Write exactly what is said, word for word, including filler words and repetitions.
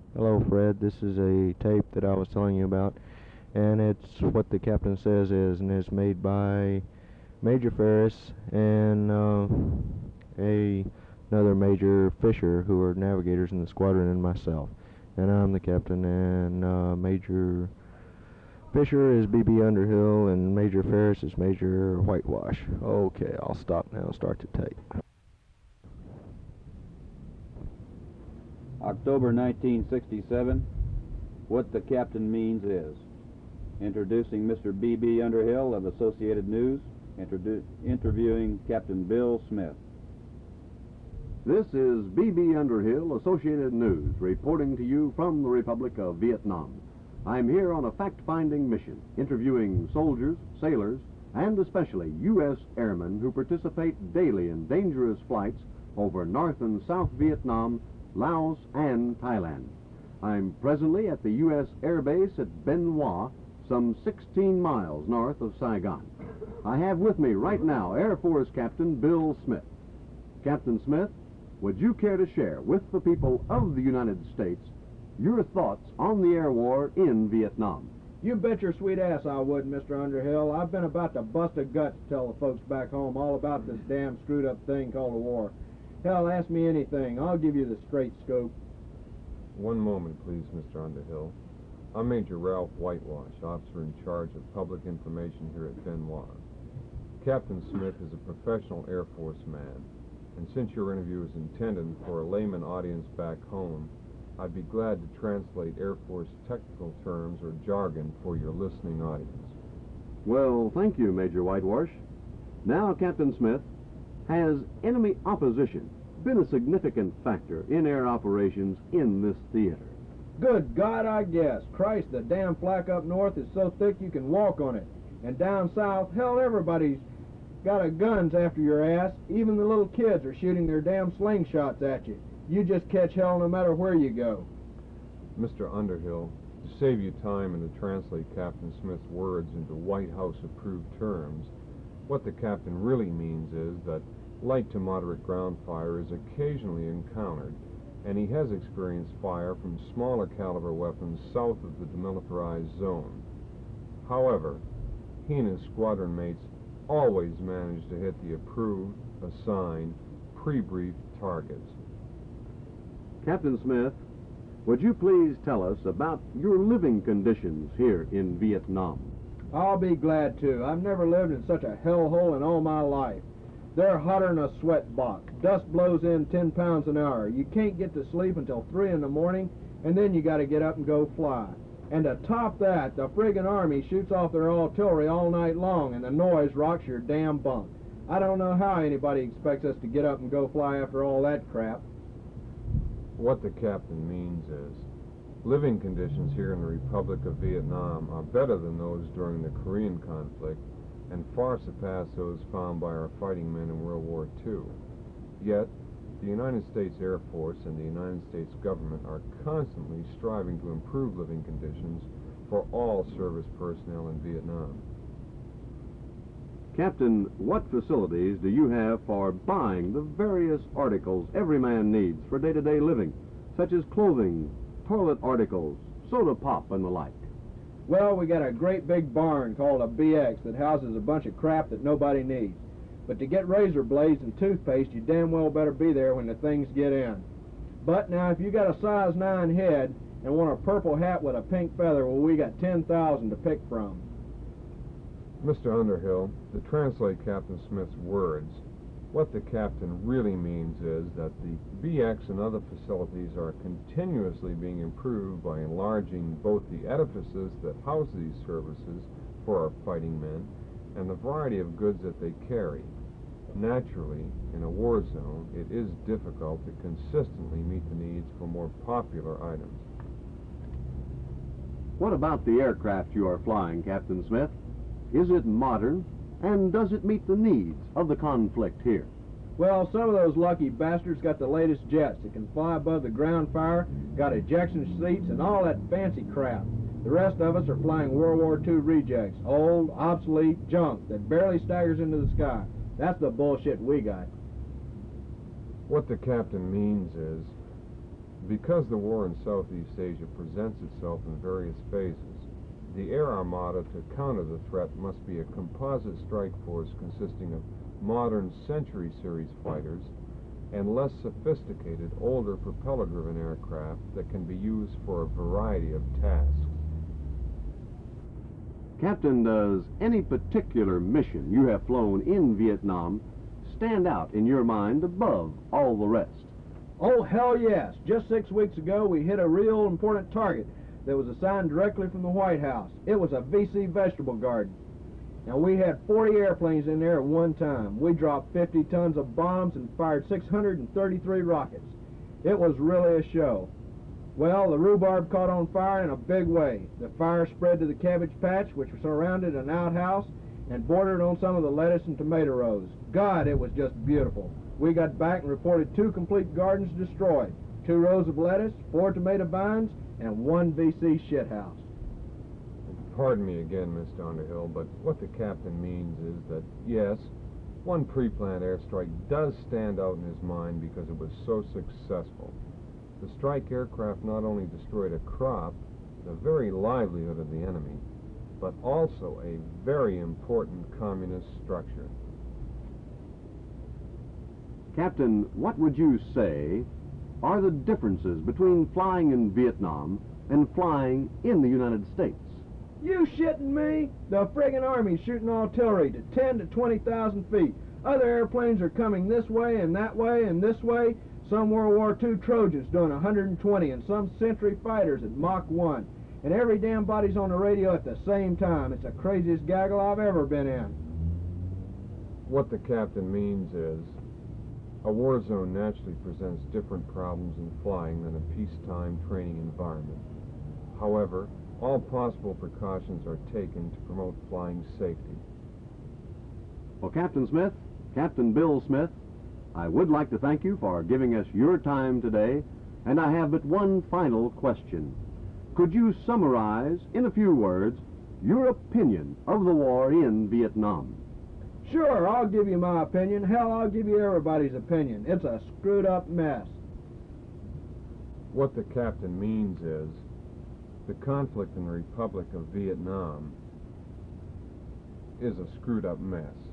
Hello, Fred. This is a tape that I was telling you about, and it's what the captain says is, and it's made by Major Ferris and uh, a another Major Fisher, who are navigators in the squadron, and myself. And I'm the captain, and uh, Major Fisher is B B Underhill, and Major Ferris is Major Whitewash. Okay, I'll stop now. Start the tape. October nineteen sixty-seven, what the captain means is. Introducing Mister B B Underhill of Associated News, introdu- interviewing Captain Bill Smith. This is B B Underhill, Associated News, reporting to you from the Republic of Vietnam. I'm here on a fact-finding mission, interviewing soldiers, sailors, and especially U S airmen who participate daily in dangerous flights over North and South Vietnam, Laos, and Thailand. I'm presently at the U S Air Base at Bien Hoa, some sixteen miles north of Saigon. I have with me right now Air Force Captain Bill Smith. Captain Smith, would you care to share with the people of the United States your thoughts on the air war in Vietnam? You bet your sweet ass I would, Mister Underhill. I've been about to bust a gut to tell the folks back home all about this damn screwed up thing called a war. Hell, ask me anything. I'll give you the straight scope. One moment, please, Mister Underhill. I'm Major Ralph Whitewash, officer in charge of public information here at Bien Hoa. Captain Smith is a professional Air Force man, and since your interview is intended for a layman audience back home, I'd be glad to translate Air Force technical terms or jargon for your listening audience. Well, thank you, Major Whitewash. Now, Captain Smith, has enemy opposition been a significant factor in air operations in this theater? Good God, I guess. Christ, the damn flak up north is so thick you can walk on it. And down south, hell, everybody's got a guns after your ass. Even the little kids are shooting their damn slingshots at you. You just catch hell no matter where you go. Mister Underhill, to save you time and to translate Captain Smith's words into White House-approved terms, what the captain really means is that light to moderate ground fire is occasionally encountered, and he has experienced fire from smaller caliber weapons south of the demilitarized zone. However, he and his squadron mates always manage to hit the approved, assigned, pre-briefed targets. Captain Smith, would you please tell us about your living conditions here in Vietnam? I'll be glad to. I've never lived in such a hellhole in all my life. They're hotter than a sweat box. Dust blows in ten pounds an hour. You can't get to sleep until three in the morning, and then you got to get up and go fly. And to top that, the friggin' army shoots off their artillery all night long, and the noise rocks your damn bunk. I don't know how anybody expects us to get up and go fly after all that crap. What the captain means is, living conditions here in the Republic of Vietnam are better than those during the Korean conflict and far surpass those found by our fighting men in World War Two. Yet, the United States Air Force and the United States government are constantly striving to improve living conditions for all service personnel in Vietnam. Captain, what facilities do you have for buying the various articles every man needs for day-to-day living, such as clothing, toilet articles, soda pop, and the like? Well, we got a great big barn called a B X that houses a bunch of crap that nobody needs. But to get razor blades and toothpaste, you damn well better be there when the things get in. But now, if you got a size nine head and want a purple hat with a pink feather, well, we got ten thousand to pick from. Mister Underhill, to translate Captain Smith's words, what the captain really means is that the B X and other facilities are continuously being improved by enlarging both the edifices that house these services for our fighting men and the variety of goods that they carry. Naturally, in a war zone, it is difficult to consistently meet the needs for more popular items. What about the aircraft you are flying, Captain Smith? Is it modern, and does it meet the needs of the conflict here? Well, some of those lucky bastards got the latest jets that can fly above the ground fire, got ejection seats, and all that fancy crap. The rest of us are flying World War Two rejects, old, obsolete junk that barely staggers into the sky. That's the bullshit we got. What the captain means is, Because the war in Southeast Asia presents itself in various phases, the Air Armada to counter the threat must be a composite strike force consisting of modern Century Series fighters and less sophisticated, older propeller-driven aircraft that can be used for a variety of tasks. Captain, does any particular mission you have flown in Vietnam stand out in your mind above all the rest? Oh, hell yes. Just six weeks ago, we hit a real important target that was assigned directly from the White House. It was a V C vegetable garden. Now, we had forty airplanes in there at one time. We dropped fifty tons of bombs and fired six hundred thirty-three rockets. It was really a show. Well, the rhubarb caught on fire in a big way. The fire spread to the cabbage patch, which surrounded an outhouse and bordered on some of the lettuce and tomato rows. God, it was just beautiful. We got back and reported two complete gardens destroyed, two rows of lettuce, four tomato vines, and one V C shithouse. Pardon me again, Mister Underhill, but what the captain means is that, yes, one pre-planned airstrike does stand out in his mind because it was so successful. The strike aircraft not only destroyed a crop, the very livelihood of the enemy, but also a very important communist structure. Captain, what would you say are the differences between flying in Vietnam and flying in the United States? You shitting me? The friggin' Army's shooting artillery to ten to twenty thousand feet. Other airplanes are coming this way and that way and this way. Some World War Two Trojans doing one hundred twenty and some Century fighters at Mach one. And every damn body's on the radio at the same time. It's the craziest gaggle I've ever been in. What the captain means is, a war zone naturally presents different problems in flying than a peacetime training environment. However, all possible precautions are taken to promote flying safety. Well, Captain Smith, Captain Bill Smith, I would like to thank you for giving us your time today, and I have but one final question. Could you summarize, in a few words, your opinion of the war in Vietnam? Sure, I'll give you my opinion. Hell, I'll give you everybody's opinion. It's a screwed up mess. What the captain means is, the conflict in the Republic of Vietnam is a screwed up mess.